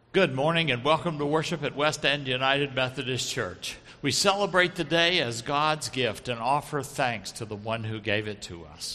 Good morning and welcome to worship at West End United Methodist Church. We celebrate the day as God's gift and offer thanks to the one who gave it to us.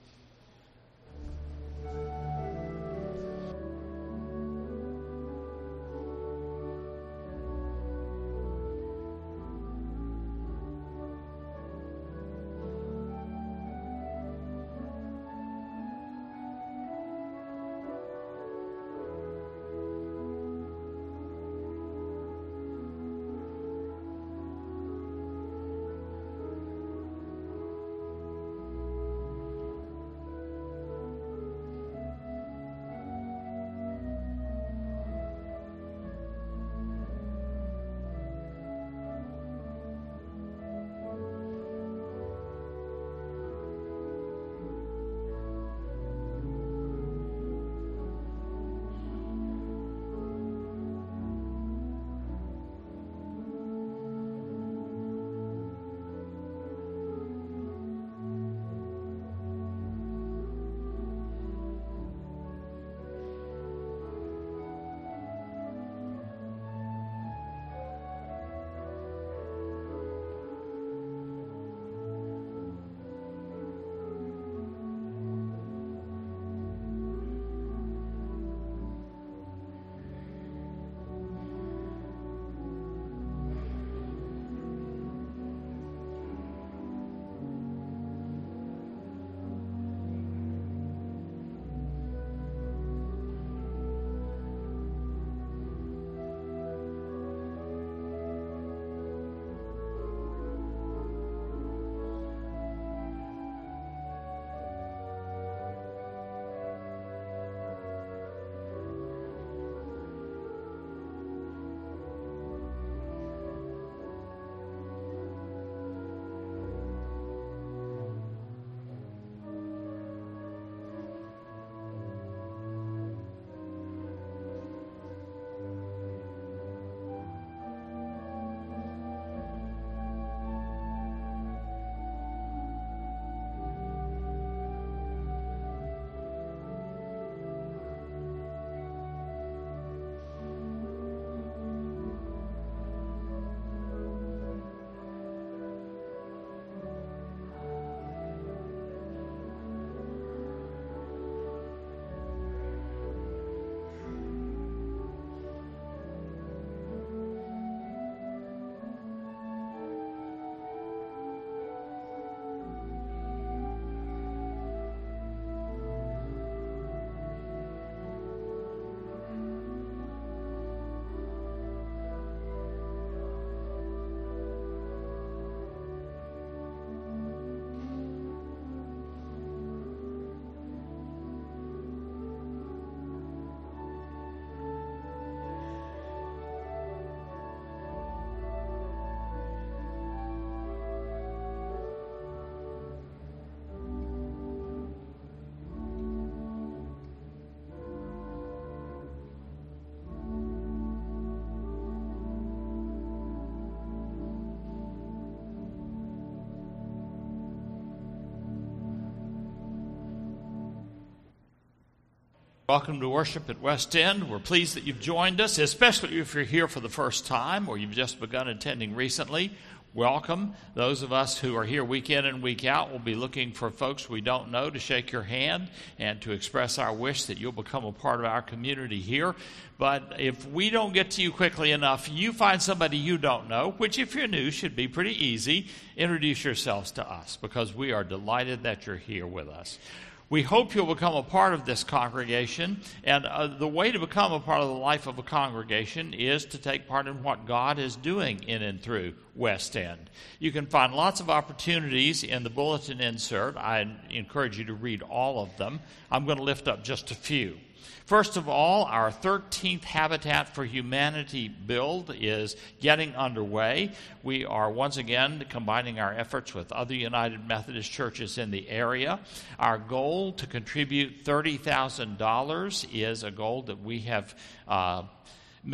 Welcome to worship at West End. We're pleased that you've joined us, especially if you're here for the first time or you've just begun attending recently. Welcome. Those of us who are here week in and week out will be looking for folks we don't know to shake your hand and to express our wish that you'll become a part of our community here. But if we don't get to you quickly enough, you find somebody you don't know, which if you're new should be pretty easy. Introduce yourselves to us because we are delighted that you're here with us. We hope you'll become a part of this congregation, and the way to become a part of the life of a congregation is to take part in what God is doing in and through West End. You can find lots of opportunities in the bulletin insert. I encourage you to read all of them. I'm going to lift up just a few. First of all, our 13th Habitat for Humanity build is getting underway. We are once again combining our efforts with other United Methodist churches in the area. Our goal to contribute $30,000 is a goal that we have met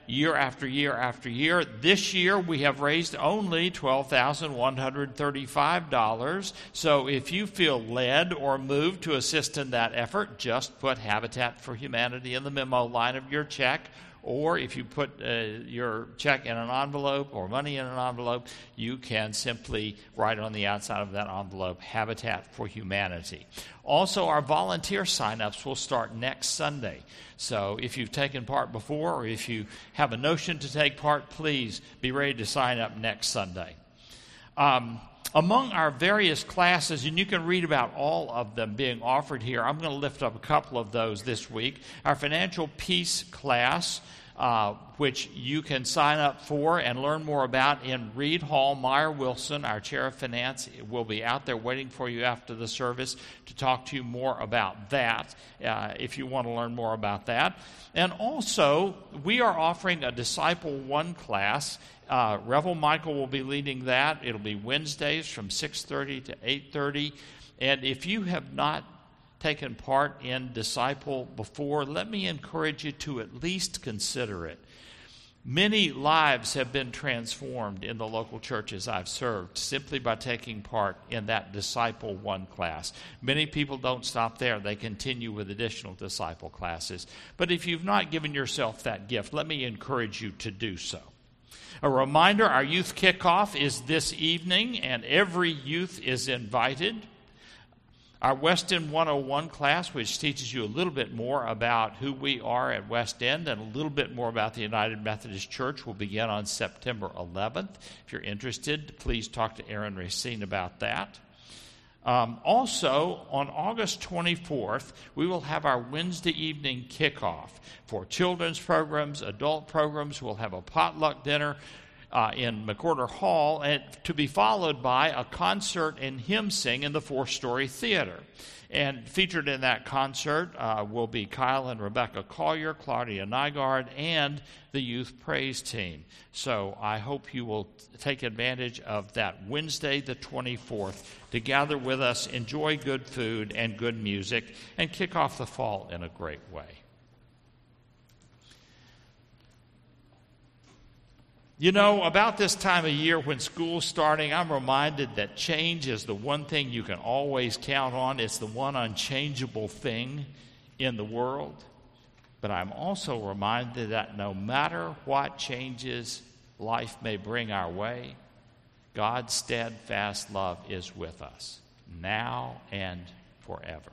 year after year after year. This year we have raised only $12,135. So if you feel led or moved to assist in that effort, just put Habitat for Humanity in the memo line of your check. Or if you put your check in an envelope or money in an envelope, you can simply write on the outside of that envelope, Habitat for Humanity. Also, our volunteer sign-ups will start next Sunday. So if you've taken part before or if you have a notion to take part, please be ready to sign up next Sunday. Among our various classes, and you can read about all of them being offered here, I'm going to lift up a couple of those this week. Our Financial Peace class, which you can sign up for and learn more about in Reed Hall. Meyer Wilson, our Chair of Finance, will be out there waiting for you after the service to talk to you more about that, if you want to learn more about that. And also, we are offering a Disciple One class. Revel Michael will be leading that. It'll be Wednesdays from 6:30 to 8:30. And if you have not taken part in Disciple before, let me encourage you to at least consider it. Many lives have been transformed in the local churches I've served simply by taking part in that Disciple One class. Many people don't stop there. They continue with additional Disciple classes. But if you've not given yourself that gift, let me encourage you to do so. A reminder, our youth kickoff is this evening, and every youth is invited. Our West End 101 class, which teaches you a little bit more about who we are at West End and a little bit more about the United Methodist Church, will begin on September 11th. If you're interested, please talk to Aaron Racine about that. Also, on August 24th, we will have our Wednesday evening kickoff for children's programs, adult programs. We'll have a potluck dinner in McWhorter Hall, and to be followed by a concert and hymn sing in the Four-Story Theater. And featured in that concert will be Kyle and Rebecca Collier, Claudia Nygaard, and the Youth Praise Team. So I hope you will take advantage of that Wednesday the 24th to gather with us, enjoy good food and good music, and kick off the fall in a great way. You know, about this time of year when school's starting, I'm reminded that change is the one thing you can always count on. It's the one unchangeable thing in the world. But I'm also reminded that no matter what changes life may bring our way, God's steadfast love is with us, now and forever.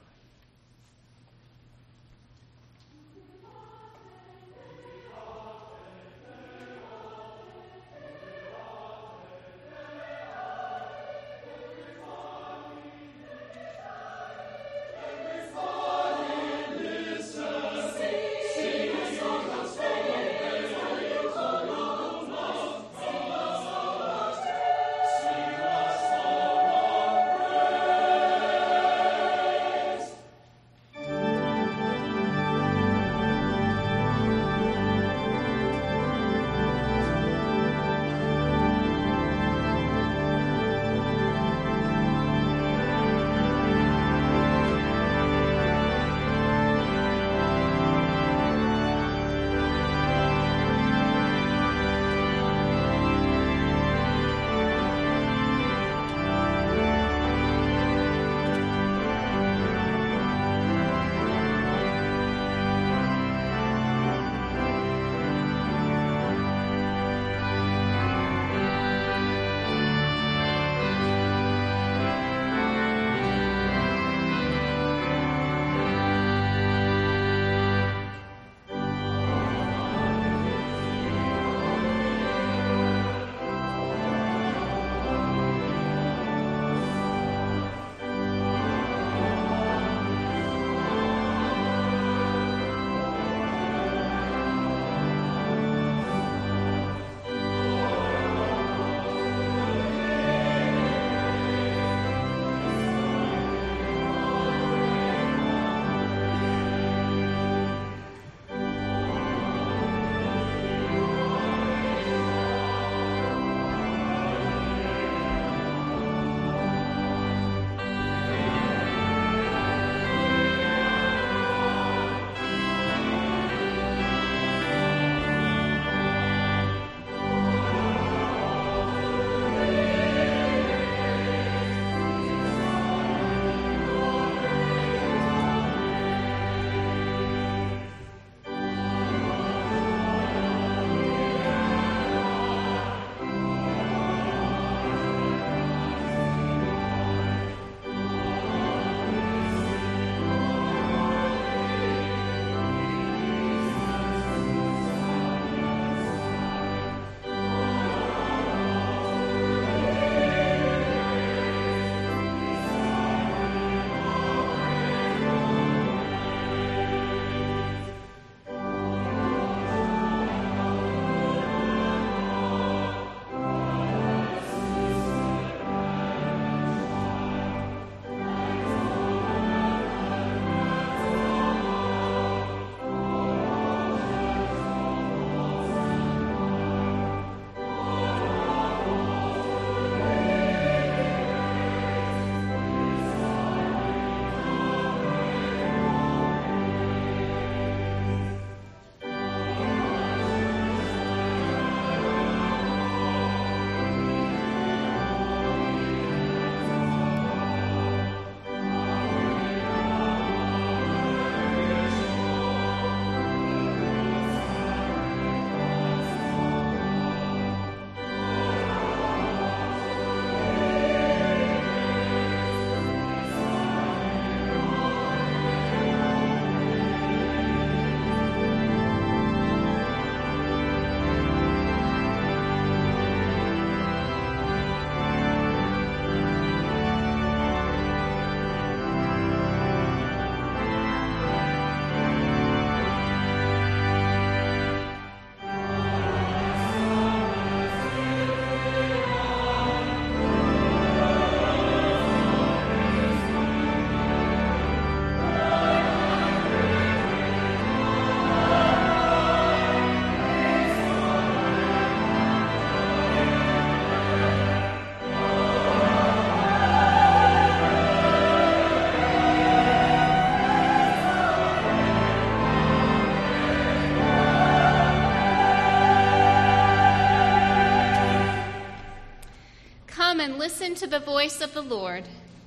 and listen to the voice of the Lord.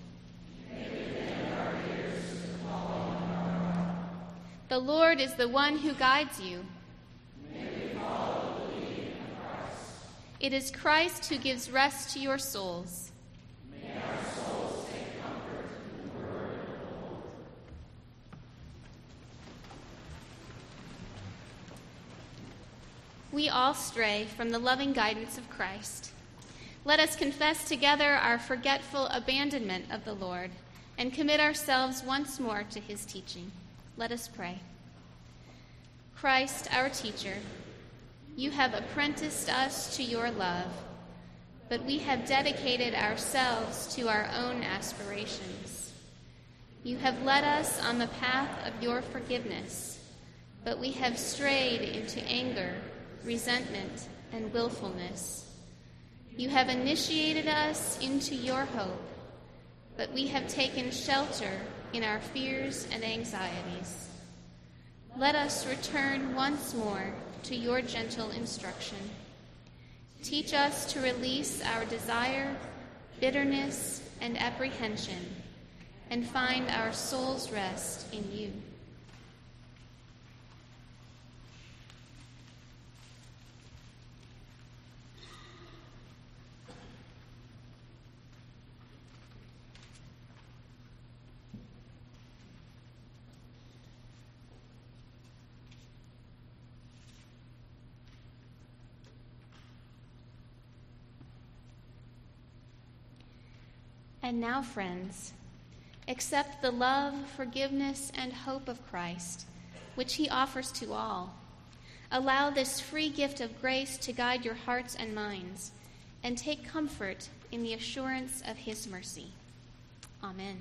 The Lord is the one who guides you. It is Christ who gives rest to your souls. May our souls take comfort in the word of the Lord. We all stray from the loving guidance of Christ. Let us confess together our forgetful abandonment of the Lord and commit ourselves once more to his teaching. Let us pray. Christ, our teacher, you have apprenticed us to your love, but we have dedicated ourselves to our own aspirations. You have led us on the path of your forgiveness, but we have strayed into anger, resentment, and willfulness. You have initiated us into your hope, but we have taken shelter in our fears and anxieties. Let us return once more to your gentle instruction. Teach us to release our desire, bitterness, and apprehension, and find our soul's rest in you. And now, friends, accept the love, forgiveness, and hope of Christ, which he offers to all. Allow this free gift of grace to guide your hearts and minds, and take comfort in the assurance of his mercy. Amen.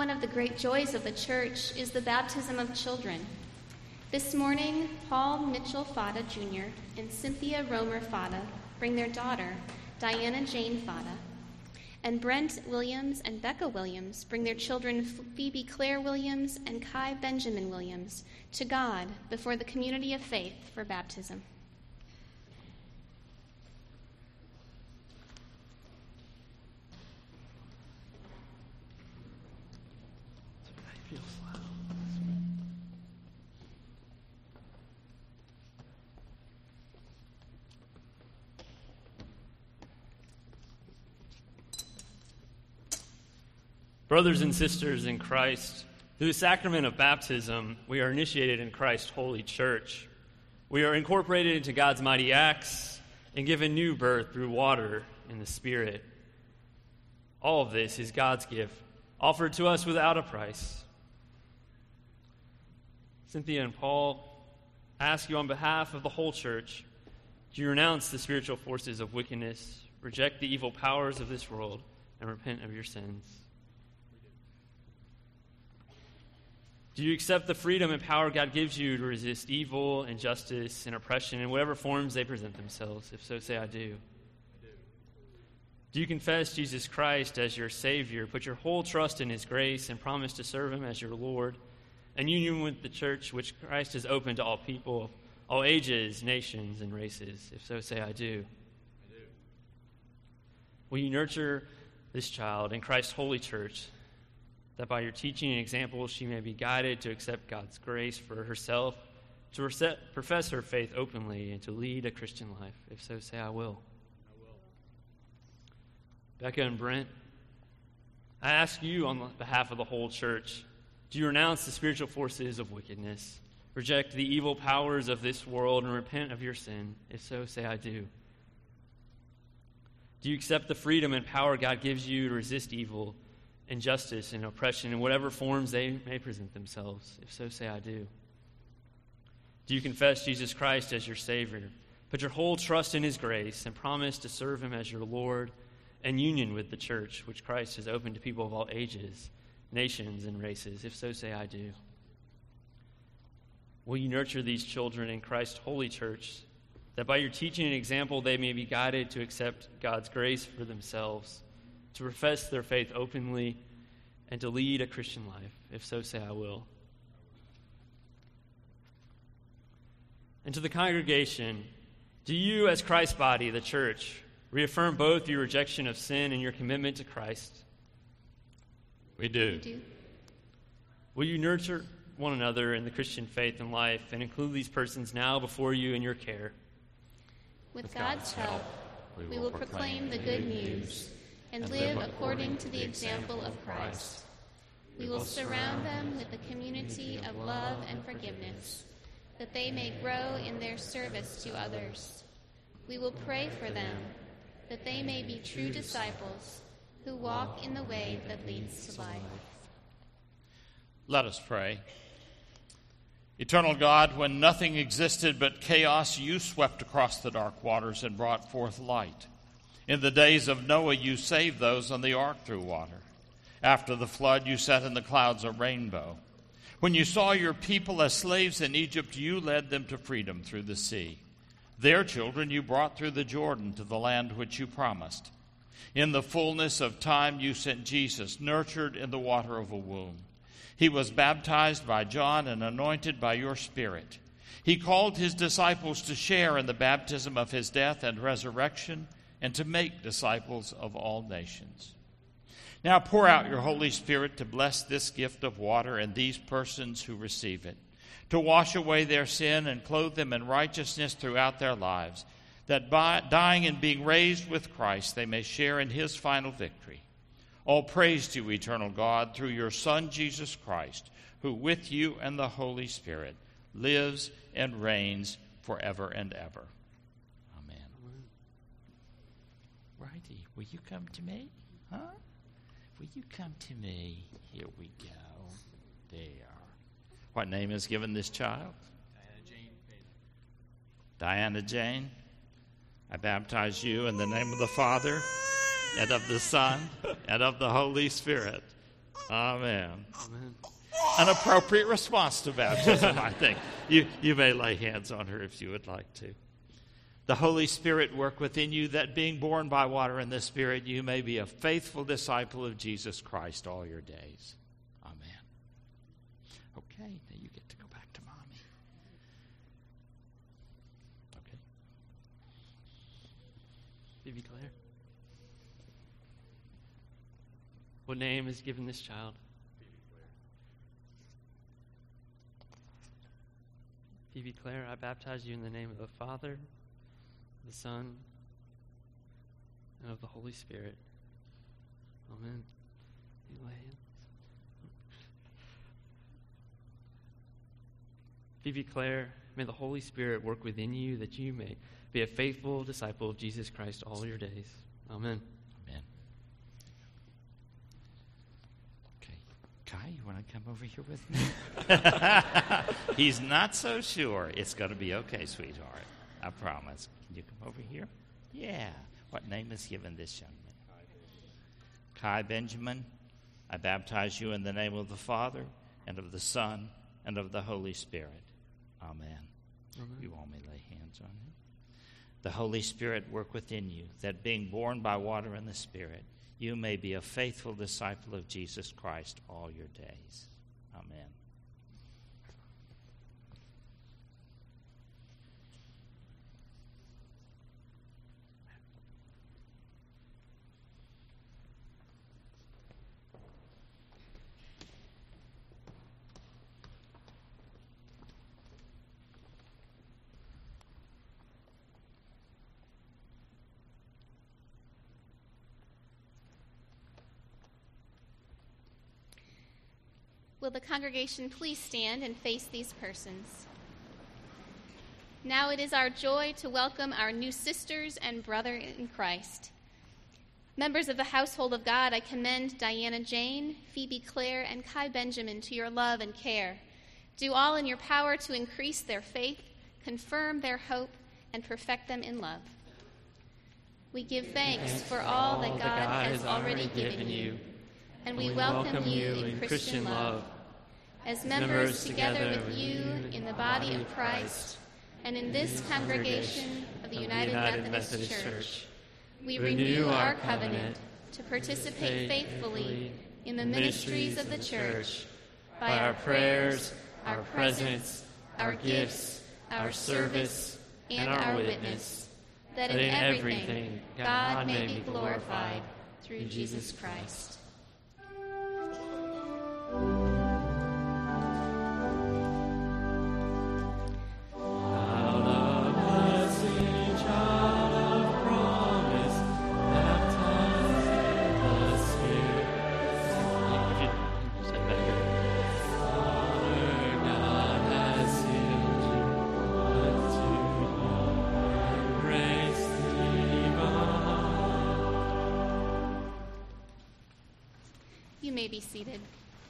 One of the great joys of the church is the baptism of children. This morning, Paul Mitchell Fada Jr. and Cynthia Romer Fada bring their daughter, Diana Jane Fada, and Brent Williams and Becca Williams bring their children, Phoebe Claire Williams and Kai Benjamin Williams, to God before the community of faith for baptism. Brothers and sisters in Christ, through the sacrament of baptism, we are initiated in Christ's holy church. We are incorporated into God's mighty acts and given new birth through water and the Spirit. All of this is God's gift, offered to us without a price. Cynthia and Paul, I ask you on behalf of the whole church, do you renounce the spiritual forces of wickedness, reject the evil powers of this world, and repent of your sins? Do you accept the freedom and power God gives you to resist evil, injustice, and oppression in whatever forms they present themselves? If so, say, I do. Do you confess Jesus Christ as your Savior, put your whole trust in His grace, and promise to serve Him as your Lord, in union with the church which Christ has opened to all people, all ages, nations, and races? If so, say, I do. Will you nurture this child in Christ's holy church, that by your teaching and example she may be guided to accept God's grace for herself, to profess her faith openly, and to lead a Christian life? If so, say, I will. Becca and Brent, I ask you on behalf of the whole church, do you renounce the spiritual forces of wickedness, reject the evil powers of this world, and repent of your sin? If so, say, I do. Do you accept the freedom and power God gives you to resist evil, injustice, and oppression in whatever forms they may present themselves? If so, say, I do. Do you confess Jesus Christ as your Savior, put your whole trust in His grace, and promise to serve Him as your Lord, in union with the church which Christ has opened to people of all ages, nations, and races? If so, say, I do. Will you nurture these children in Christ's holy church, that by your teaching and example they may be guided to accept God's grace for themselves, to profess their faith openly, and to lead a Christian life? If so, say, I will. And to the congregation, do you, as Christ's body, the church, reaffirm both your rejection of sin and your commitment to Christ? We do. We do. Will you nurture one another in the Christian faith and life, and include these persons now before you in your care? With God's help, we will proclaim the good news and live according to the example of Christ. We will surround them with a community of love and forgiveness, that they may grow in their service to others. We will pray for them, that they may be true disciples who walk in the way that leads to life. Let us pray. Eternal God, when nothing existed but chaos, you swept across the dark waters and brought forth light. In the days of Noah, you saved those on the ark through water. After the flood, you set in the clouds a rainbow. When you saw your people as slaves in Egypt, you led them to freedom through the sea. Their children you brought through the Jordan to the land which you promised. In the fullness of time, you sent Jesus, nurtured in the water of a womb. He was baptized by John and anointed by your Spirit. He called his disciples to share in the baptism of his death and resurrection, and to make disciples of all nations. Now pour out your Holy Spirit to bless this gift of water and these persons who receive it, to wash away their sin and clothe them in righteousness throughout their lives, that by dying and being raised with Christ they may share in his final victory. All praise to you, eternal God, through your Son, Jesus Christ, who with you and the Holy Spirit lives and reigns forever and ever. Righty, will you come to me? Huh? Will you come to me? Here we go. There. What name is given this child? Diana Jane. Diana Jane. I baptize you in the name of the Father, and of the Son, and of the Holy Spirit. Amen. Amen. An appropriate response to baptism, I think. You may lay hands on her if you would like to. The Holy Spirit work within you, that being born by water and the Spirit, you may be a faithful disciple of Jesus Christ all your days. Amen. Okay, now you get to go back to Mommy. Okay. Phoebe Claire. What name is given this child? Phoebe Claire, I baptize you in the name of the Father, the Son, and of the Holy Spirit. Amen. You lay hands. Phoebe Claire, may the Holy Spirit work within you that you may be a faithful disciple of Jesus Christ all your days. Amen. Amen. Okay. Kai, you want to come over here with me? He's not so sure. It's going to be okay, sweetheart. I promise. Can you come over here? Yeah. What name is given this young man? Kai Benjamin. I baptize you in the name of the Father, and of the Son, and of the Holy Spirit. Amen. Amen. You want me to lay hands on him? The Holy Spirit work within you, that being born by water and the Spirit, you may be a faithful disciple of Jesus Christ all your days. Amen. Will the congregation please stand and face these persons? Now it is our joy to welcome our new sisters and brother in Christ. Members of the household of God, I commend Diana Jane, Phoebe Claire, and Kai Benjamin to your love and care. Do all in your power to increase their faith, confirm their hope, and perfect them in love. We give thanks for all that God has already given you, and we welcome you in Christian love. As members together with you in the body of Christ and in this congregation of the United Methodist Church, we renew our covenant to participate faithfully in the ministries of the church by our prayers, our presence, our gifts, our service, and our witness, that in everything God may be glorified through Jesus Christ. You may be seated.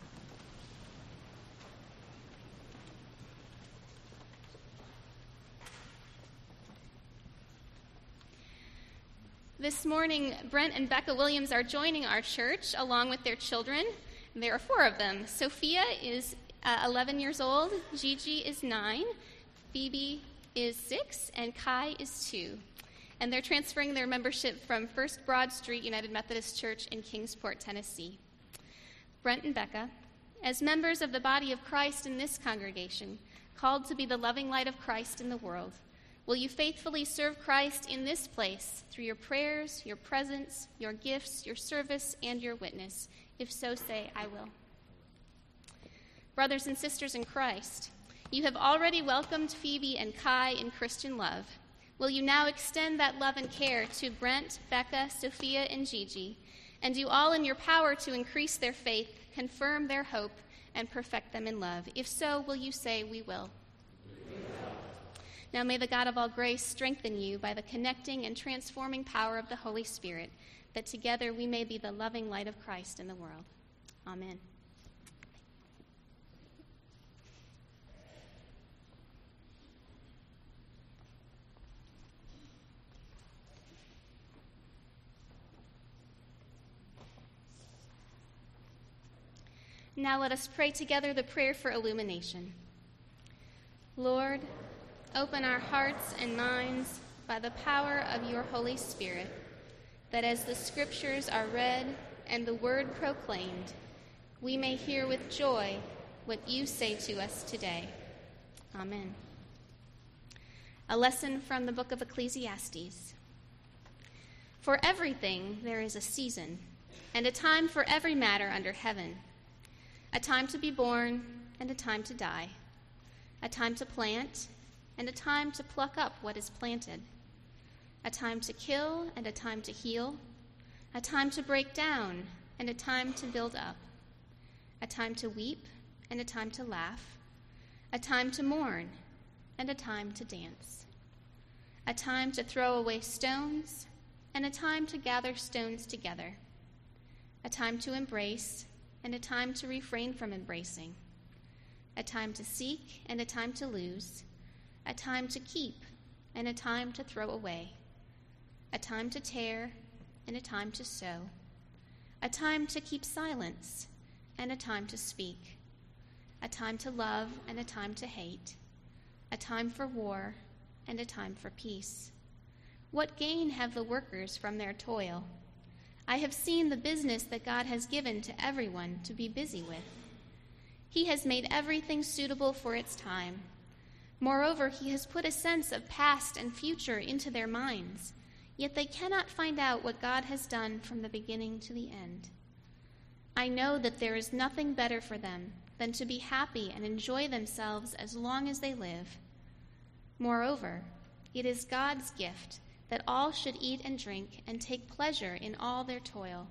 This morning, Brent and Becca Williams are joining our church along with their children. There are 4 of them. Sophia is 11 years old, Gigi is 9, Phoebe is 6, and Kai is 2. And they're transferring their membership from First Broad Street United Methodist Church in Kingsport, Tennessee. Brent and Becca, as members of the body of Christ in this congregation, called to be the loving light of Christ in the world, will you faithfully serve Christ in this place through your prayers, your presence, your gifts, your service, and your witness? If so, say, I will. Brothers and sisters in Christ, you have already welcomed Phoebe and Kai in Christian love. Will you now extend that love and care to Brent, Becca, Sophia, and Gigi, and do all in your power to increase their faith, confirm their hope, and perfect them in love? If so, will you say, we will? Now may the God of all grace strengthen you by the connecting and transforming power of the Holy Spirit, that together we may be the loving light of Christ in the world. Amen. Now let us pray together the prayer for illumination. Lord, open our hearts and minds by the power of your Holy Spirit, that as the Scriptures are read and the word proclaimed, we may hear with joy what you say to us today. Amen. A lesson from the book of Ecclesiastes. For everything there is a season, and a time for every matter under heaven, a time to be born and a time to die, a time to plant and a time to pluck up what is planted, a time to kill and a time to heal, a time to break down and a time to build up, a time to weep and a time to laugh, a time to mourn and a time to dance, a time to throw away stones and a time to gather stones together, a time to embrace and a time to refrain from embracing, a time to seek and a time to lose, a time to keep and a time to throw away, a time to tear and a time to sow, a time to keep silence and a time to speak, a time to love and a time to hate, a time for war and a time for peace. What gain have the workers from their toil? I have seen the business that God has given to everyone to be busy with. He has made everything suitable for its time. Moreover, he has put a sense of past and future into their minds, yet they cannot find out what God has done from the beginning to the end. I know that there is nothing better for them than to be happy and enjoy themselves as long as they live. Moreover, it is God's gift that all should eat and drink and take pleasure in all their toil.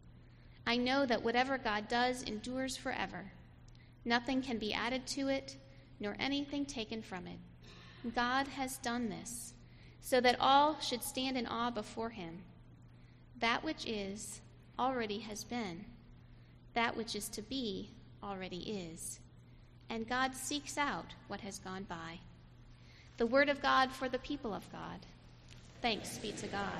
I know that whatever God does endures forever. Nothing can be added to it, nor anything taken from it. God has done this, so that all should stand in awe before him. That which is already has been. That which is to be already is. And God seeks out what has gone by. The word of God for the people of God. Thanks be to God.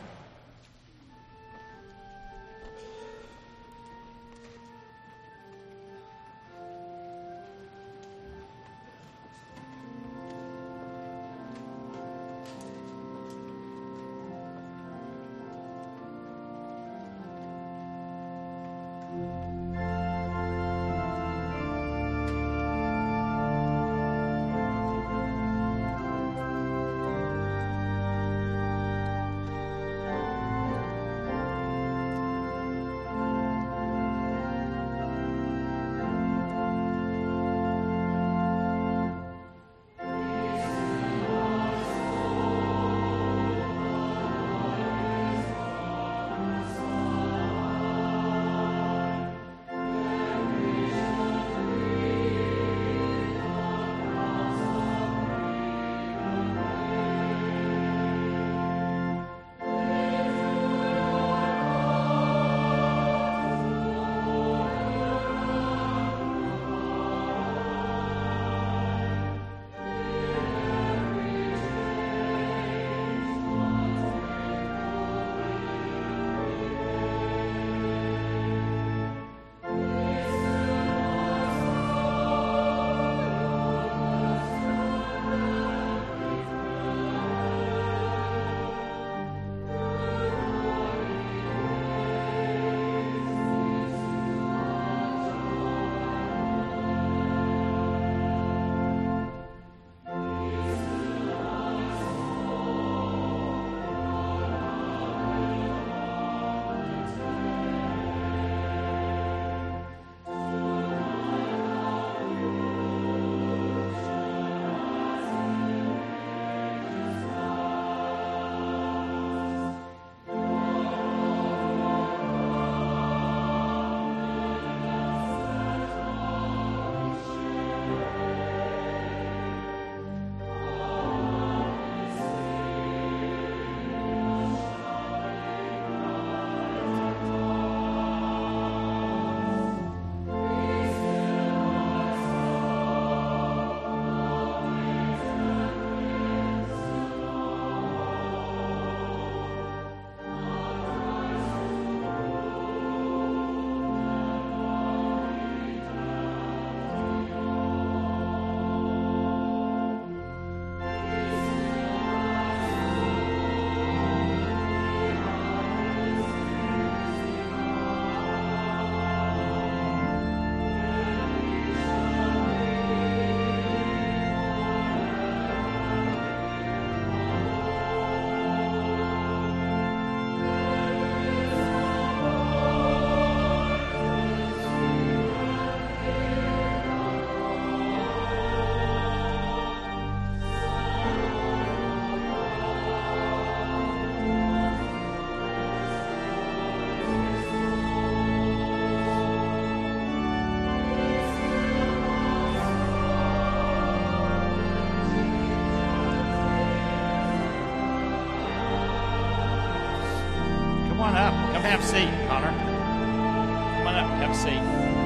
have a seat, Connor. Come on up, have a seat.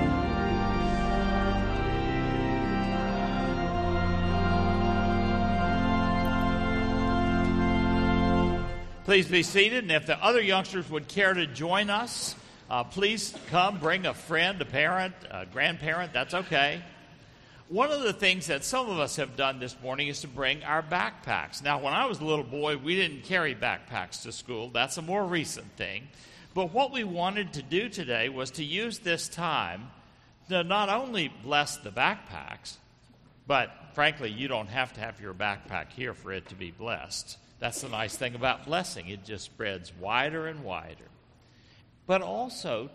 Please be seated, and if the other youngsters would care to join us, please come, bring a friend, a parent, a grandparent, that's okay. One of the things that some of us have done this morning is to bring our backpacks. Now, when I was a little boy, we didn't carry backpacks to school. That's a more recent thing. But what we wanted to do today was to use this time to not only bless the backpacks, but frankly, you don't have to have your backpack here for it to be blessed. That's the nice thing about blessing. It just spreads wider and wider. But also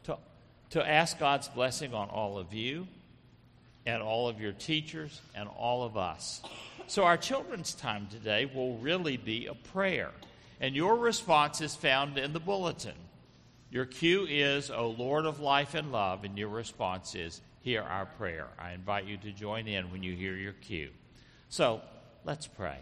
to ask God's blessing on all of you and all of your teachers and all of us. So our children's time today will really be a prayer. And your response is found in the bulletin. Your cue is, O Lord of life and love, and your response is, hear our prayer. I invite you to join in when you hear your cue. So let's pray.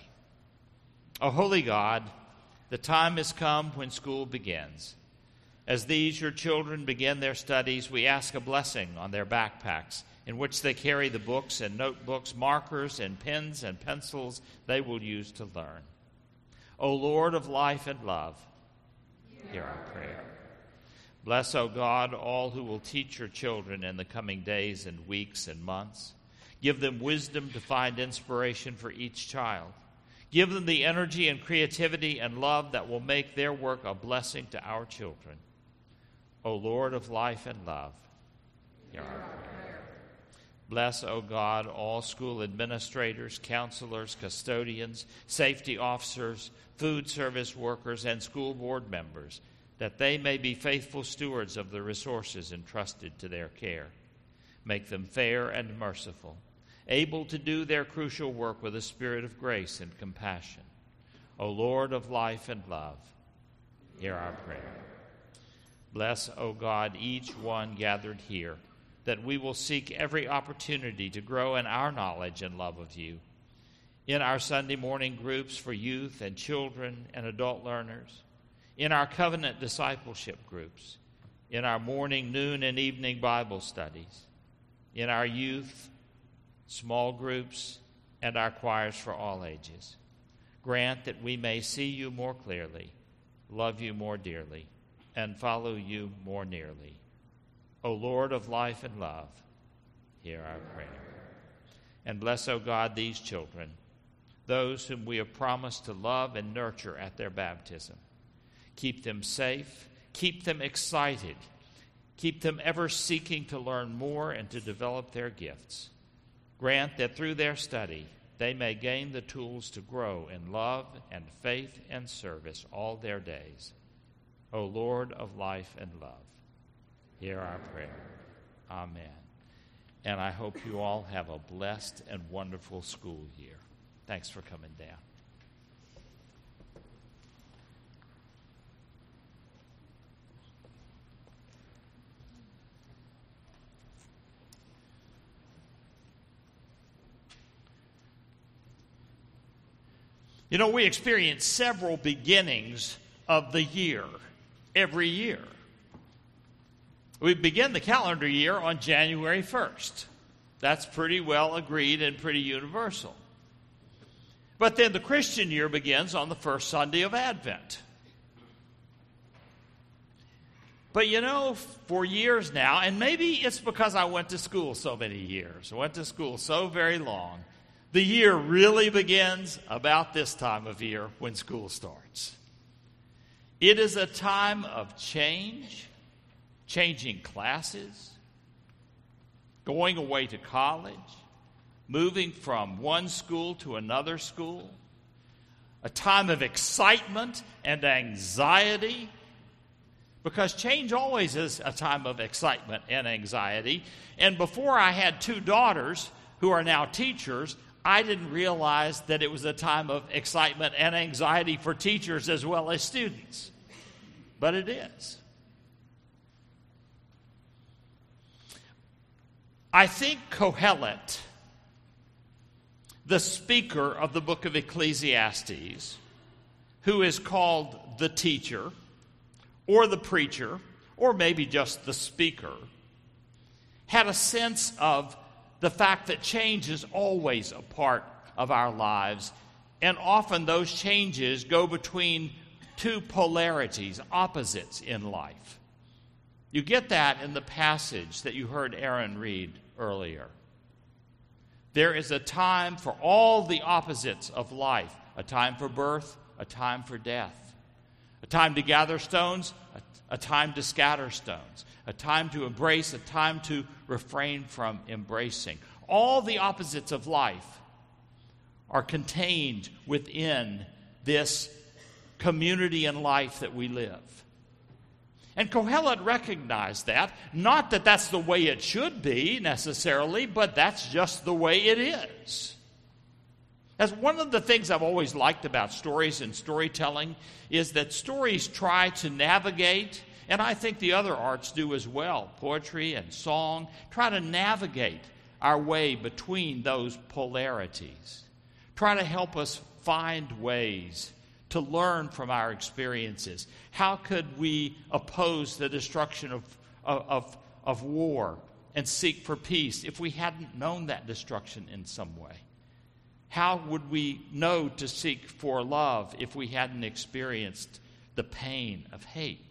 O holy God, the time has come when school begins. As these, your children, begin their studies, we ask a blessing on their backpacks in which they carry the books and notebooks, markers and pens and pencils they will use to learn. O Lord of life and love, hear our prayer. Bless, O God, all who will teach your children in the coming days and weeks and months. Give them wisdom to find inspiration for each child. Give them the energy and creativity and love that will make their work a blessing to our children. O Lord of life and love, hear our prayer. Bless, O God, all school administrators, counselors, custodians, safety officers, food service workers, and school board members, that they may be faithful stewards of the resources entrusted to their care. Make them fair and merciful, able to do their crucial work with a spirit of grace and compassion. O Lord of life and love, hear our prayer. Bless, O God, each one gathered here, that we will seek every opportunity to grow in our knowledge and love of you. In our Sunday morning groups for youth and children and adult learners, in our covenant discipleship groups, in our morning, noon, and evening Bible studies, in our youth, small groups, and our choirs for all ages. Grant that we may see you more clearly, love you more dearly, and follow you more nearly. O Lord of life and love, hear our prayer. And bless, O God, these children, those whom we have promised to love and nurture at their baptism. Keep them safe, keep them excited, keep them ever seeking to learn more and to develop their gifts. Grant that through their study they may gain the tools to grow in love and faith and service all their days. O Lord of life and love, hear our prayer. Amen. And I hope you all have a blessed and wonderful school year. Thanks for coming down. You know, we experience several beginnings of the year every year. We begin the calendar year on January 1st. That's pretty well agreed and pretty universal. But then the Christian year begins on the first Sunday of Advent. But you know, for years now, and maybe it's because I went to school so many years, I went to school so very long, the year really begins about this time of year when school starts. It is a time of change, changing classes, going away to college, moving from one school to another school, a time of excitement and anxiety, because change always is a time of excitement and anxiety. And before I had two daughters who are now teachers, I didn't realize that it was a time of excitement and anxiety for teachers as well as students. But it is. I think Kohelet, the speaker of the book of Ecclesiastes, who is called the teacher, or the preacher, or maybe just the speaker, had a sense of the fact that change is always a part of our lives, and often those changes go between two polarities, opposites in life. You get that in the passage that you heard Aaron read earlier. There is a time for all the opposites of life, a time for birth, a time for death, a time to gather stones, a time to scatter stones, a time to embrace, a time to refrain from embracing. All the opposites of life are contained within this community and life that we live. And Kohelet recognized that. Not that that's the way it should be necessarily, but that's just the way it is. As one of the things I've always liked about stories and storytelling is that stories try to navigate, and I think the other arts do as well, poetry and song, try to navigate our way between those polarities. Try to help us find ways to learn from our experiences. How could we oppose the destruction of war and seek for peace if we hadn't known that destruction in some way? How would we know to seek for love if we hadn't experienced the pain of hate?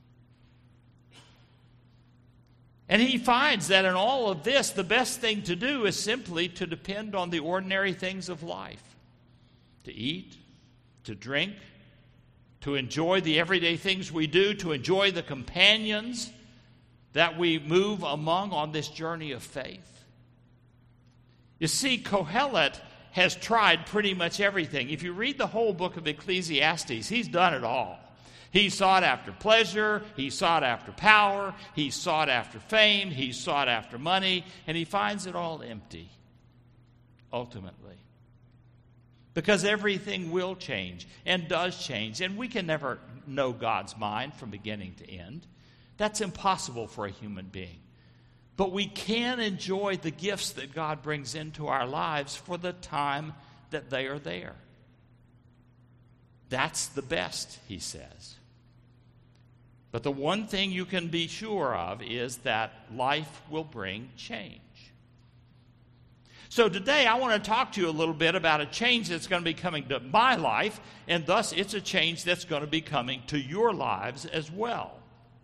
And he finds that in all of this, the best thing to do is simply to depend on the ordinary things of life. To eat, to drink, to enjoy the everyday things we do, to enjoy the companions that we move among on this journey of faith. You see, Kohelet has tried pretty much everything. If you read the whole book of Ecclesiastes, he's done it all. He sought after pleasure, he sought after power, he sought after fame, he sought after money, and he finds it all empty, ultimately. Because everything will change and does change, and we can never know God's mind from beginning to end. That's impossible for a human being. But we can enjoy the gifts that God brings into our lives for the time that they are there. That's the best, he says. But the one thing you can be sure of is that life will bring change. So today I want to talk to you a little bit about a change that's going to be coming to my life, and thus it's a change that's going to be coming to your lives as well.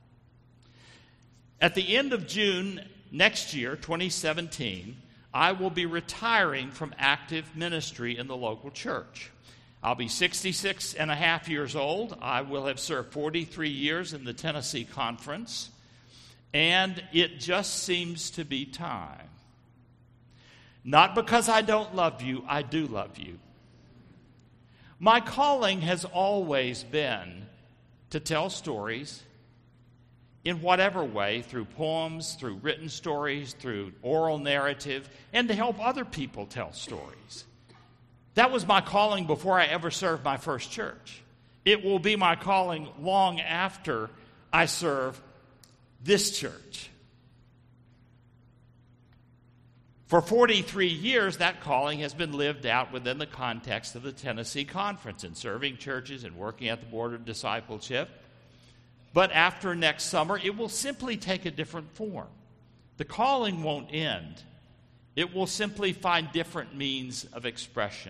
At the end of June next year, 2017, I will be retiring from active ministry in the local church. I'll be 66 and a half years old. I will have served 43 years in the Tennessee Conference, and it just seems to be time. Not because I don't love you, I do love you. My calling has always been to tell stories in whatever way, through poems, through written stories, through oral narrative, and to help other people tell stories. That was my calling before I ever served my first church. It will be my calling long after I serve this church. For 43 years, that calling has been lived out within the context of the Tennessee Conference and serving churches and working at the Board of Discipleship. But after next summer, it will simply take a different form. The calling won't end. It will simply find different means of expression.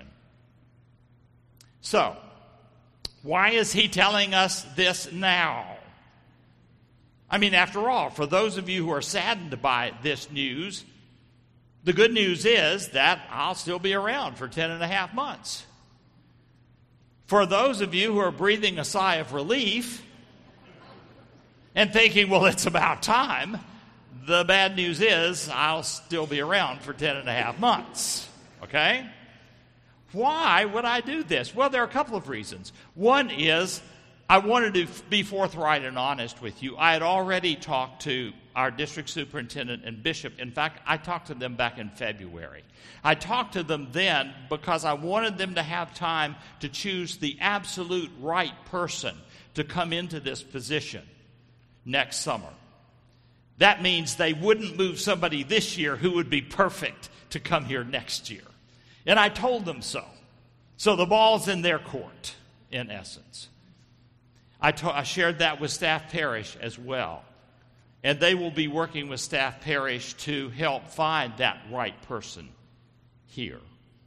So, why is he telling us this now? I mean, after all, for those of you who are saddened by this news, the good news is that I'll still be around for 10 and a half months. For those of you who are breathing a sigh of relief and thinking, well, it's about time, the bad news is I'll still be around for 10 and a half months. Okay? Why would I do this? Well, there are a couple of reasons. One is I wanted to be forthright and honest with you. I had already talked to our district superintendent and bishop. In fact, I talked to them back in February. I talked to them then because I wanted them to have time to choose the absolute right person to come into this position next summer. That means they wouldn't move somebody this year who would be perfect to come here next year. And I told them so. So the ball's in their court, in essence. I shared that with Staff Parish as well. And they will be working with Staff Parish to help find that right person here.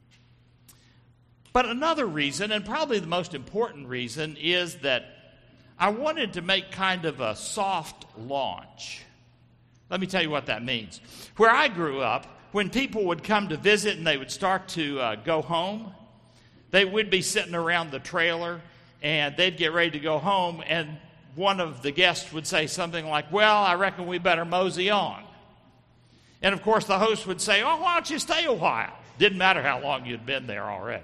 But another reason, and probably the most important reason, is that I wanted to make kind of a soft launch. Let me tell you what that means. Where I grew up, when people would come to visit and they would start to go home, they would be sitting around the trailer and they'd get ready to go home, and one of the guests would say something like, "Well, I reckon we better mosey on." And of course the host would say, "Oh, why don't you stay a while?" Didn't matter how long you'd been there already.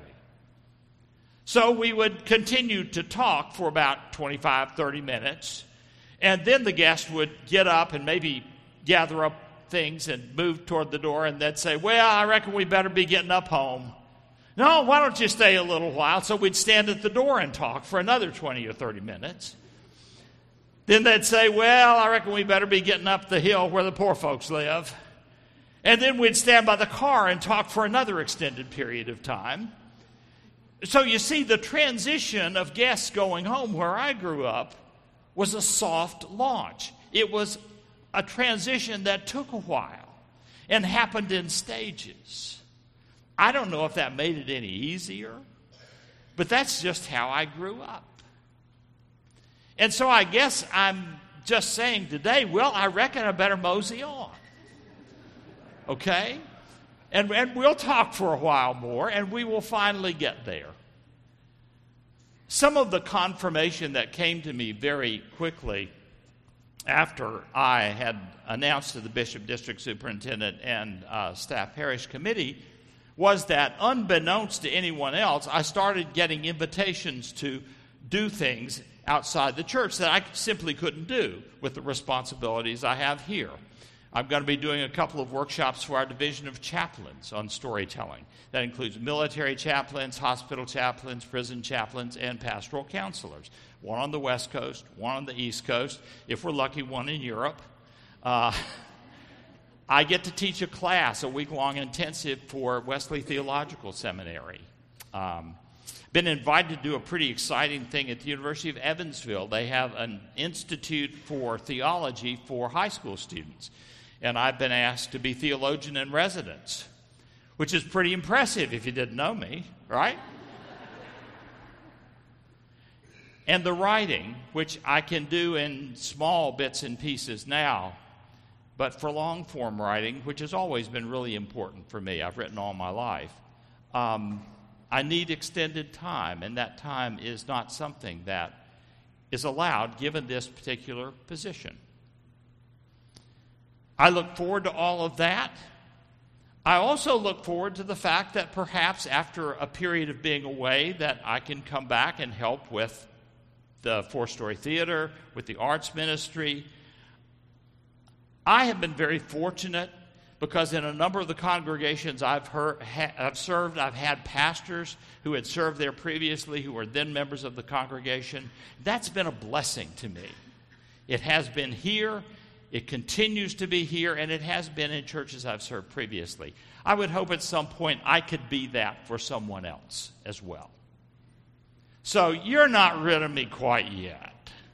So we would continue to talk for about 25, 30 minutes, and then the guest would get up and maybe gather up things and move toward the door, and they'd say, "Well, I reckon we better be getting up home." "No, why don't you stay a little while?" So we'd stand at the door and talk for another 20 or 30 minutes. Then they'd say, "Well, I reckon we better be getting up the hill where the poor folks live." And then we'd stand by the car and talk for another extended period of time. So you see, the transition of guests going home where I grew up was a soft launch. It was a transition that took a while and happened in stages. I don't know if that made it any easier, but that's just how I grew up. And so I guess I'm just saying today, well, I reckon I better mosey on. Okay? And we'll talk for a while more, and we will finally get there. Some of the confirmation that came to me very quickly after I had announced to the bishop, district superintendent, and staff parish committee was that, unbeknownst to anyone else, I started getting invitations to do things outside the church that I simply couldn't do with the responsibilities I have here. I'm going to be doing a couple of workshops for our division of chaplains on storytelling. That includes military chaplains, hospital chaplains, prison chaplains, and pastoral counselors. One on the West Coast, one on the East Coast, if we're lucky, one in Europe. I get to teach a class, a week-long intensive for Wesley Theological Seminary. Been invited to do a pretty exciting thing at the University of Evansville. They have an institute for theology for high school students. And I've been asked to be theologian in residence, which is pretty impressive if you didn't know me, right? And the writing, which I can do in small bits and pieces now, but for long-form writing, which has always been really important for me, I've written all my life, I need extended time, and that time is not something that is allowed given this particular position. I look forward to all of that. I also look forward to the fact that perhaps after a period of being away that I can come back and help with the Four-Story Theater, with the arts ministry. I have been very fortunate because in a number of the congregations I've served, I've had pastors who had served there previously who were then members of the congregation. That's been a blessing to me. It has been here, it continues to be here, and it has been in churches I've served previously. I would hope at some point I could be that for someone else as well. So you're not rid of me quite yet.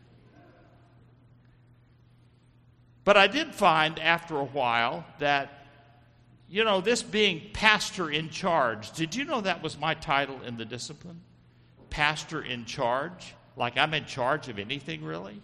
But I did find after a while that, this being pastor in charge, did you know that was my title in the discipline? Pastor in charge? Like I'm in charge of anything, really?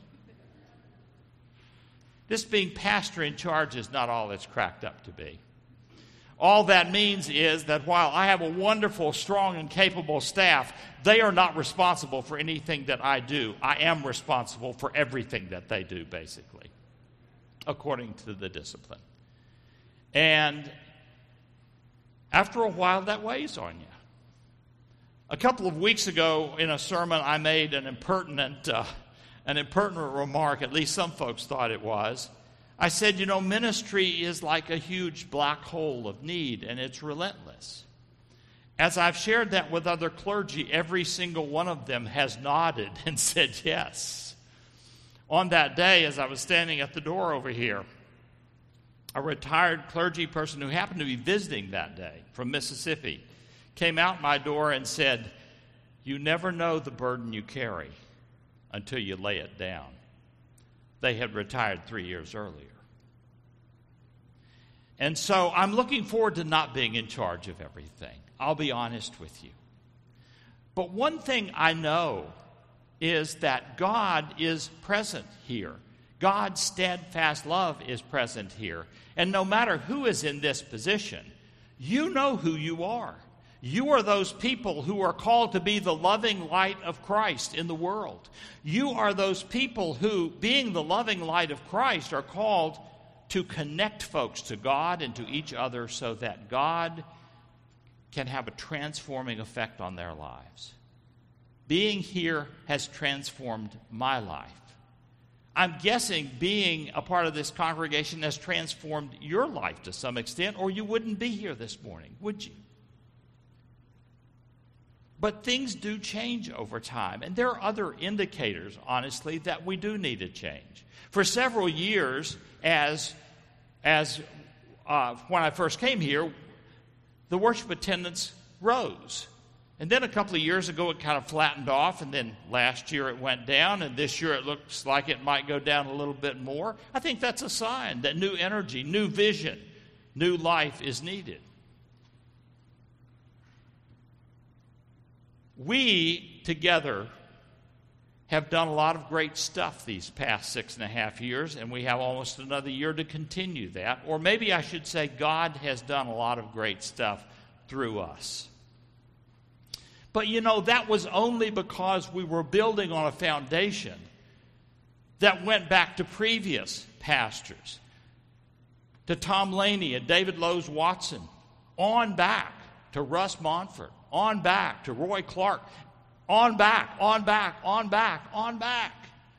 This being pastor in charge is not all it's cracked up to be. All that means is that while I have a wonderful, strong, and capable staff, they are not responsible for anything that I do. I am responsible for everything that they do, basically, according to the discipline. And after a while, that weighs on you. A couple of weeks ago in a sermon, I made an impertinent remark, at least some folks thought it was. I said, ministry is like a huge black hole of need, and it's relentless. As I've shared that with other clergy, every single one of them has nodded and said yes. On that day, as I was standing at the door over here, a retired clergy person who happened to be visiting that day from Mississippi came out my door and said, "You never know the burden you carry until you lay it down. They had retired 3 years earlier. And so I'm looking forward to not being in charge of everything. I'll be honest with you. But one thing I know is that God is present here. God's steadfast love is present here. And no matter who is in this position, you know who you are. You are those people who are called to be the loving light of Christ in the world. You are those people who, being the loving light of Christ, are called to connect folks to God and to each other so that God can have a transforming effect on their lives. Being here has transformed my life. I'm guessing being a part of this congregation has transformed your life to some extent, or you wouldn't be here this morning, would you? But things do change over time, and there are other indicators, honestly, that we do need to change. For several years, as when I first came here, the worship attendance rose. And then a couple of years ago, it kind of flattened off, and then last year it went down, and this year it looks like it might go down a little bit more. I think that's a sign that new energy, new vision, new life is needed. We, together, have done a lot of great stuff these past 6.5 years, and we have almost another year to continue that. Or maybe I should say God has done a lot of great stuff through us. But you know, that was only because we were building on a foundation that went back to previous pastors, to Tom Laney and David Lowes Watson, on back to Russ Montfort, on back to Roy Clark, on back, on back, on back, on back.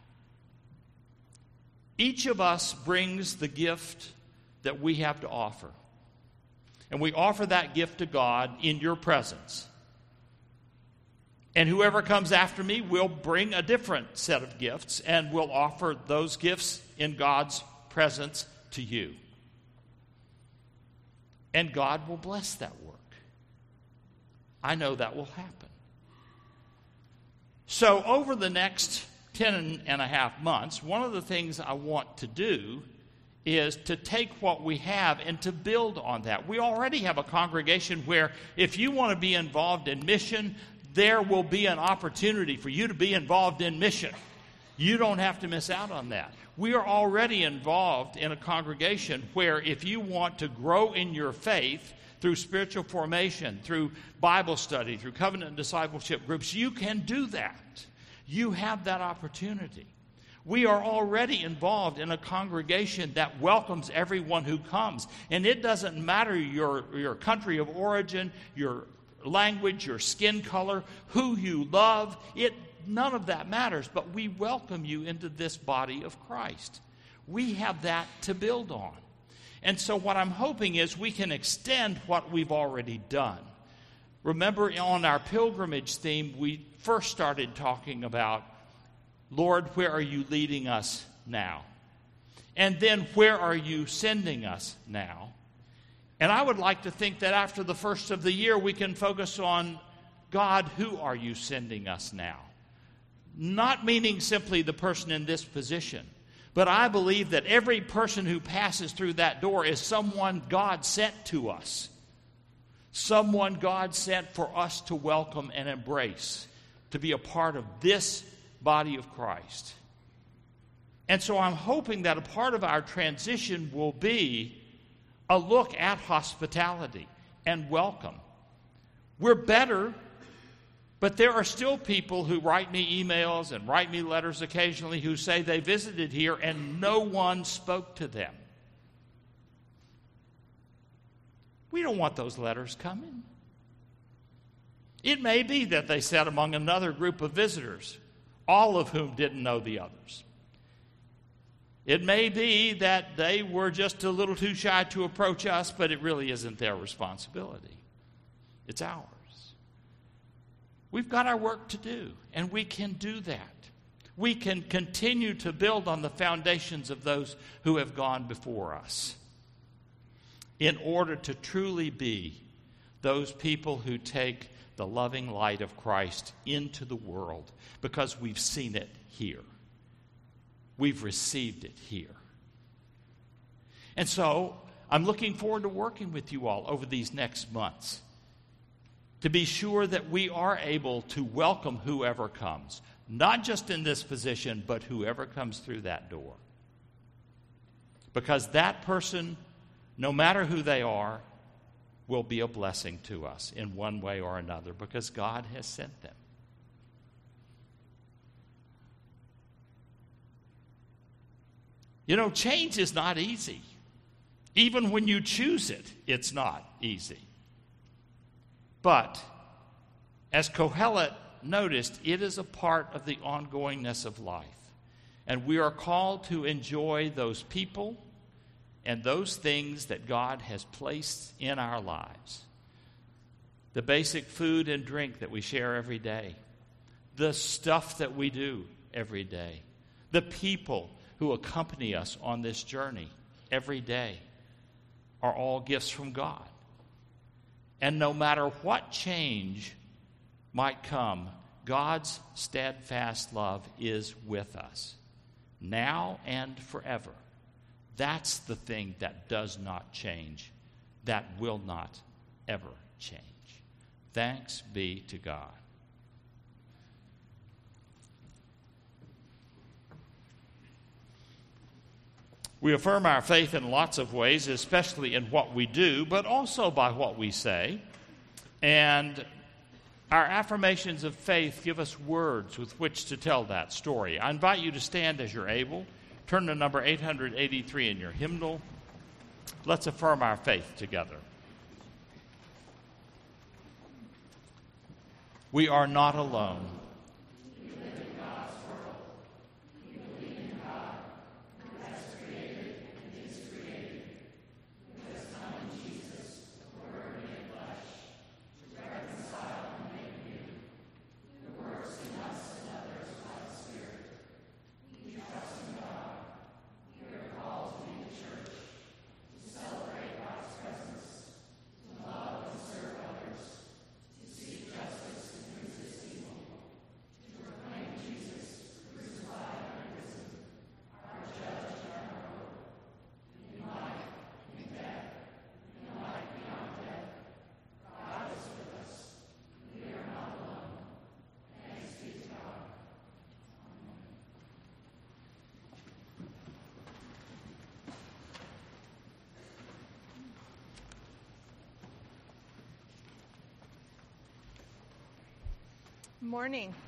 Each of us brings the gift that we have to offer. And we offer that gift to God in your presence. And whoever comes after me will bring a different set of gifts, and will offer those gifts in God's presence to you. And God will bless that work. I know that will happen. So over the next 10.5 months, one of the things I want to do is to take what we have and to build on that. We already have a congregation where if you want to be involved in mission, there will be an opportunity for you to be involved in mission. You don't have to miss out on that. We are already involved in a congregation where if you want to grow in your faith through spiritual formation, through Bible study, through covenant and discipleship groups, you can do that. You have that opportunity. We are already involved in a congregation that welcomes everyone who comes. And it doesn't matter your country of origin, your language, your skin color, who you love. None of that matters, but we welcome you into this body of Christ. We have that to build on. And so what I'm hoping is we can extend what we've already done. Remember, on our pilgrimage theme, we first started talking about, Lord, where are you leading us now? And then, where are you sending us now? And I would like to think that after the first of the year, we can focus on, God, who are you sending us now? Not meaning simply the person in this position, but I believe that every person who passes through that door is someone God sent to us. Someone God sent for us to welcome and embrace, to be a part of this body of Christ. And so I'm hoping that a part of our transition will be a look at hospitality and welcome. We're better, but there are still people who write me emails and write me letters occasionally who say they visited here and no one spoke to them. We don't want those letters coming. It may be that they sat among another group of visitors, all of whom didn't know the others. It may be that they were just a little too shy to approach us, but it really isn't their responsibility. It's ours. We've got our work to do, and we can do that. We can continue to build on the foundations of those who have gone before us in order to truly be those people who take the loving light of Christ into the world because we've seen it here. We've received it here. And so I'm looking forward to working with you all over these next months to be sure that we are able to welcome whoever comes, not just in this position, but whoever comes through that door. Because that person, no matter who they are, will be a blessing to us in one way or another because God has sent them. You know, change is not easy. Even when you choose it, it's not easy. But, as Kohelet noticed, it is a part of the ongoingness of life. And we are called to enjoy those people and those things that God has placed in our lives. The basic food and drink that we share every day. The stuff that we do every day. The people who accompany us on this journey every day are all gifts from God. And no matter what change might come, God's steadfast love is with us, now and forever. That's the thing that does not change, that will not ever change. Thanks be to God. We affirm our faith in lots of ways, especially in what we do, but also by what we say. And our affirmations of faith give us words with which to tell that story. I invite you to stand as you're able. Turn to number 883 in your hymnal. Let's affirm our faith together. We are not alone. Morning.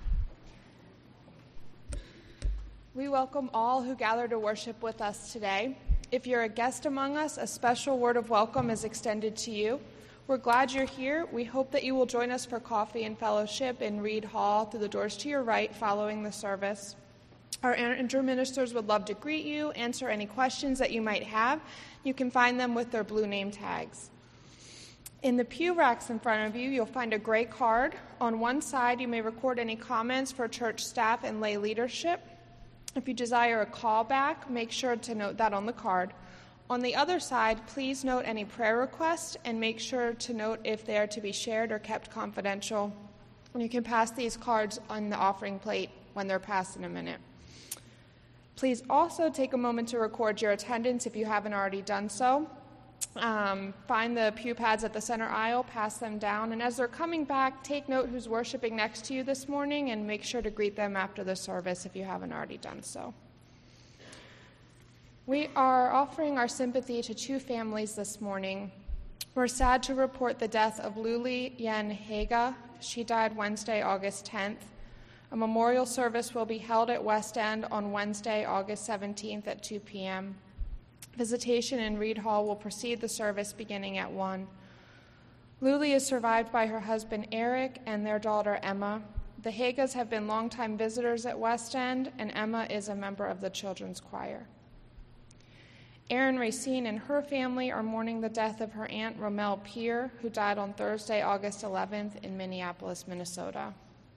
We welcome all who gather to worship with us today. If you're a guest among us, a special word of welcome is extended to you. We're glad you're here. We hope that you will join us for coffee and fellowship in Reed Hall through the doors to your right following the service. Our interministers would love to greet you, answer any questions that you might have. You can find them with their blue name tags. In the pew racks in front of you, you'll find a gray card. On one side, you may record any comments for church staff and lay leadership. If you desire a callback, make sure to note that on the card. On the other side, please note any prayer requests and make sure to note if they are to be shared or kept confidential. And you can pass these cards on the offering plate when they're passed in a minute. Please also take a moment to record your attendance if you haven't already done so. Find the pew pads at the center aisle, pass them down, and as they're coming back, take note who's worshiping next to you this morning and make sure to greet them after the service if you haven't already done so. We are offering our sympathy to two families this morning. We're sad to report the death of Luli Yen Haga. She died Wednesday, August 10th. A memorial service will be held at West End on Wednesday, August 17th at 2 p.m. Visitation in Reed Hall will precede the service beginning at 1. Luli is survived by her husband Eric and their daughter Emma. The Hagas have been longtime visitors at West End, and Emma is a member of the children's choir. Erin Racine and her family are mourning the death of her aunt Romel Peer, who died on Thursday, August 11th in Minneapolis, Minnesota.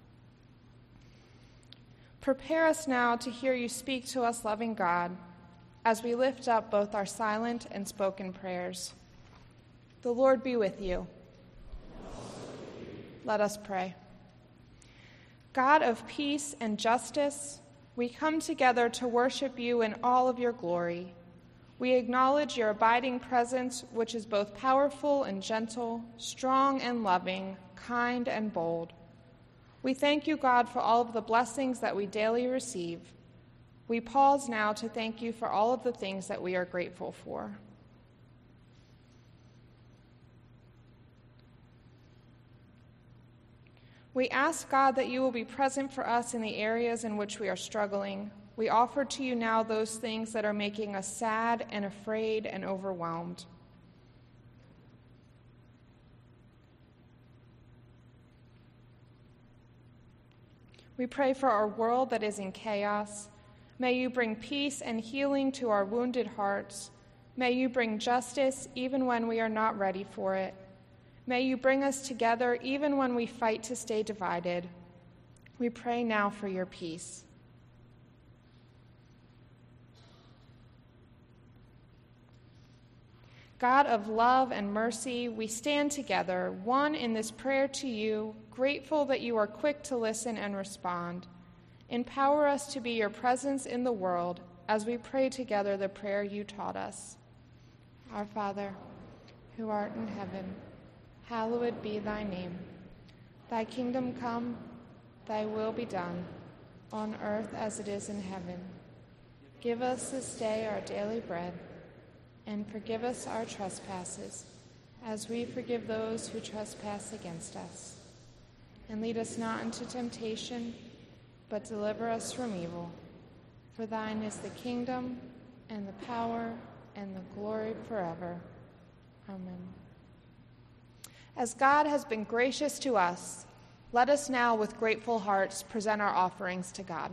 Prepare us now to hear you speak to us, loving God, as we lift up both our silent and spoken prayers. The Lord be with you. Let us pray. God of peace and justice, we come together to worship you in all of your glory. We acknowledge your abiding presence, which is both powerful and gentle, strong and loving, kind and bold. We thank you, God, for all of the blessings that we daily receive. We pause now to thank you for all of the things that we are grateful for. We ask, God, that you will be present for us in the areas in which we are struggling. We offer to you now those things that are making us sad and afraid and overwhelmed. We pray for our world that is in chaos. May you bring peace and healing to our wounded hearts. May you bring justice even when we are not ready for it. May you bring us together even when we fight to stay divided. We pray now for your peace. God of love and mercy, we stand together, one in this prayer to you, grateful that you are quick to listen and respond. Empower us to be your presence in the world as we pray together the prayer you taught us. Our Father, who art in heaven, hallowed be thy name. Thy kingdom come, thy will be done, on earth as it is in heaven. Give us this day our daily bread, and forgive us our trespasses, as we forgive those who trespass against us. And lead us not into temptation, but deliver us from evil. For thine is the kingdom, and the power, and the glory forever. Amen. As God has been gracious to us, let us now with grateful hearts present our offerings to God.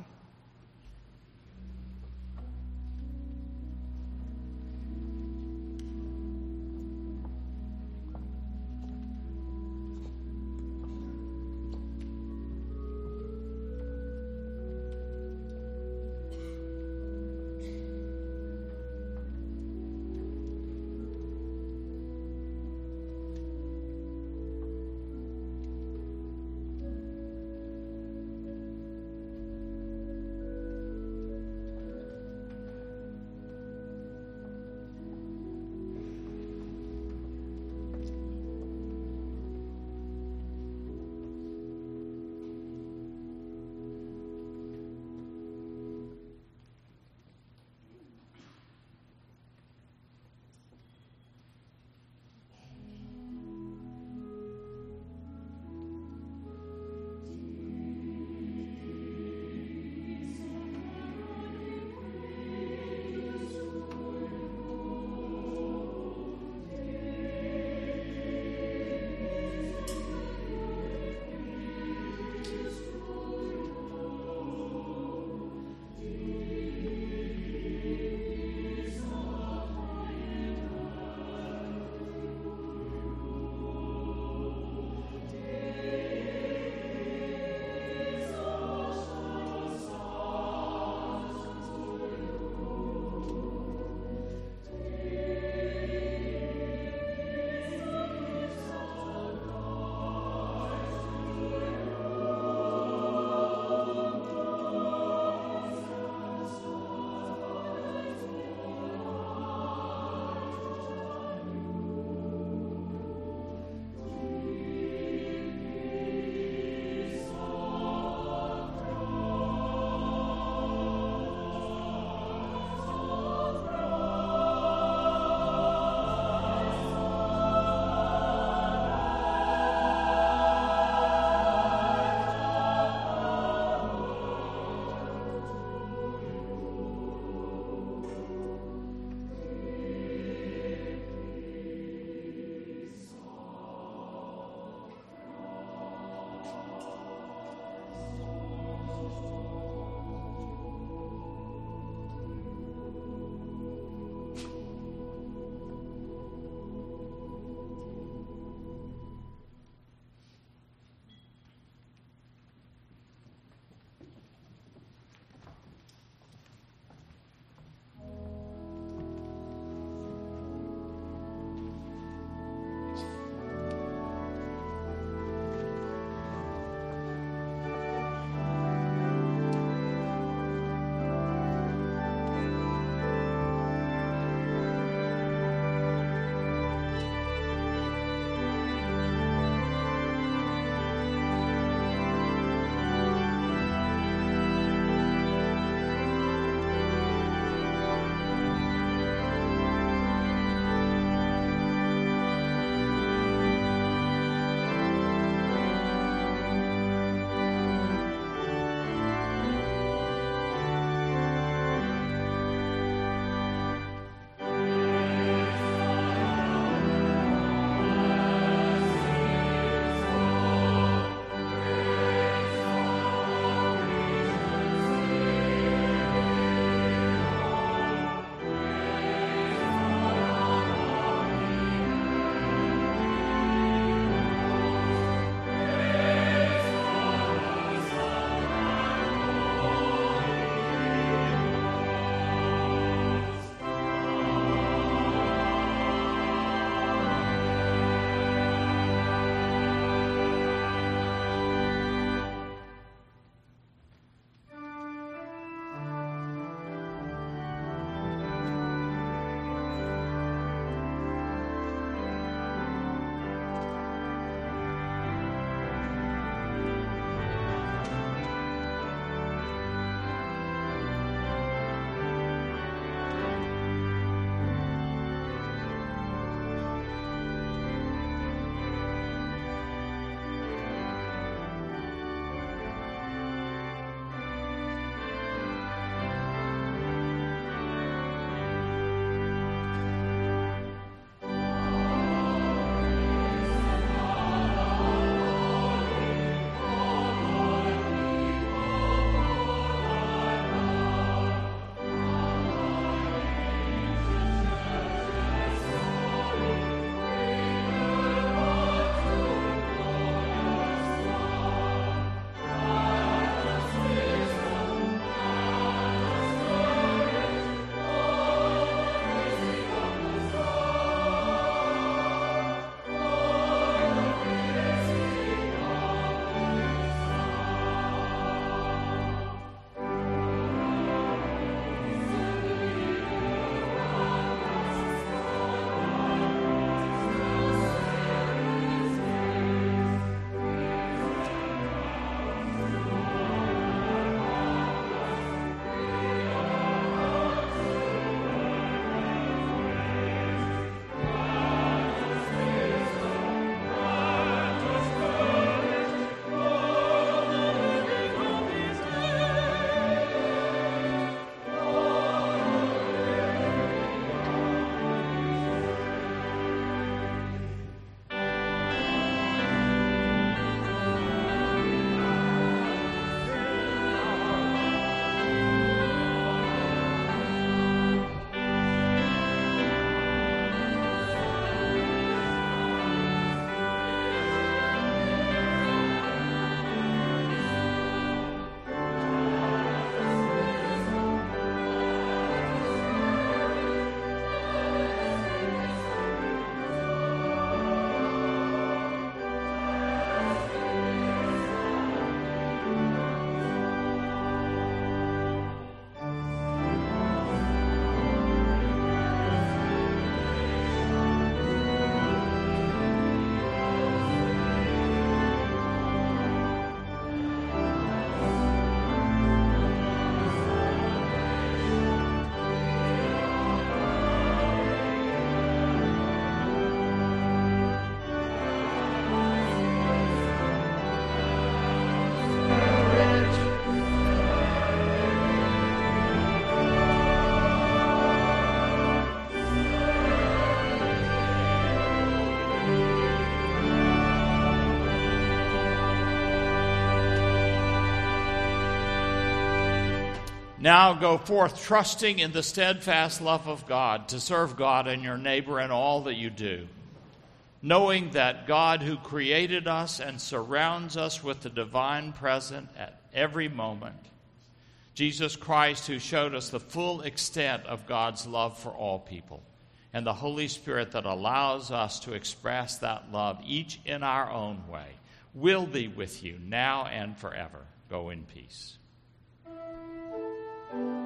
Now go forth trusting in the steadfast love of God to serve God and your neighbor in all that you do, knowing that God who created us and surrounds us with the divine presence at every moment, Jesus Christ who showed us the full extent of God's love for all people, and the Holy Spirit that allows us to express that love each in our own way, will be with you now and forever. Go in peace.